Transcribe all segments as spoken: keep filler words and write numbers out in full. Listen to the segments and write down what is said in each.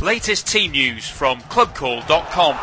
Latest team news from club call dot com.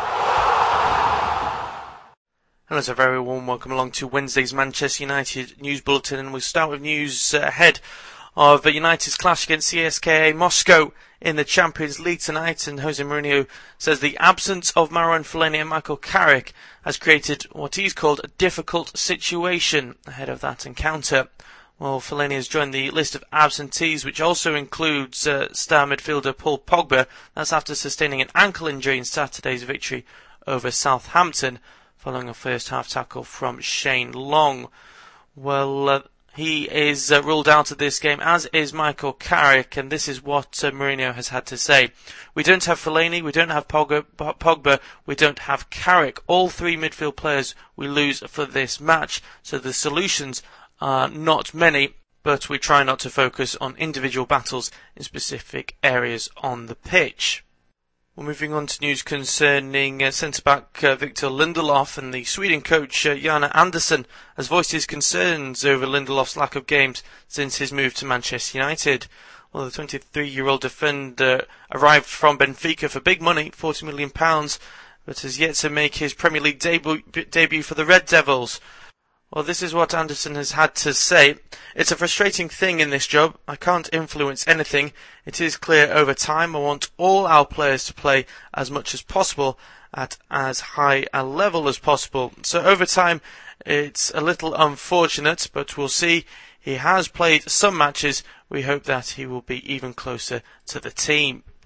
Hello, it's a very warm welcome along to Wednesday's Manchester United News Bulletin, and we'll start with news uh, ahead of uh, United's clash against C S K A Moscow in the Champions League tonight. And Jose Mourinho says the absence of Marouane Fellaini and Michael Carrick has created what he's called a difficult situation ahead of that encounter. Well, Fellaini has joined the list of absentees, which also includes uh, star midfielder Paul Pogba. That's after sustaining an ankle injury in Saturday's victory over Southampton, following a first-half tackle from Shane Long. Well, uh, he is uh, ruled out of this game, as is Michael Carrick, and this is what uh, Mourinho has had to say. We don't have Fellaini, we don't have Pogba, Pogba, we don't have Carrick. All three midfield players we lose for this match, so the solutions are not many, but we try not to focus on individual battles in specific areas on the pitch. Well, moving on to news concerning uh, centre-back uh, Victor Lindelof, and the Sweden coach uh, Janne Andersson has voiced his concerns over Lindelof's lack of games since his move to Manchester United. Well, the twenty-three-year-old defender arrived from Benfica for big money, forty million pounds, but has yet to make his Premier League debut, debut for the Red Devils. Well, this is what Anderson has had to say. It's a frustrating thing in this job. I can't influence anything. It is clear over time I want all our players to play as much as possible at as high a level as possible. So over time, it's a little unfortunate, but we'll see. He has played some matches. We hope that he will be even closer to the team.